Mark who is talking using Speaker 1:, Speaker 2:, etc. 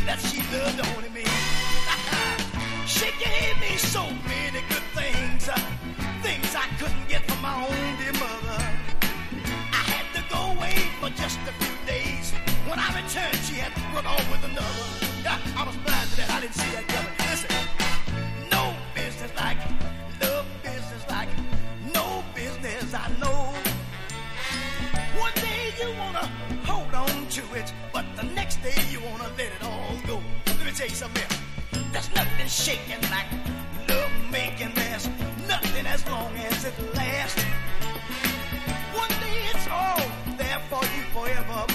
Speaker 1: that she loved only me. She gave me so many good things, things I couldn't get from my own dear mother. I had to go away for just a few days. When I returned, she had run off with another. I was blind to that, I didn't see that coming. Listen, no business like love, business like no business I know. One day you wanna hold on to it, but the next day you wanna let it all go. Let me tell you something else. There's nothing shaking like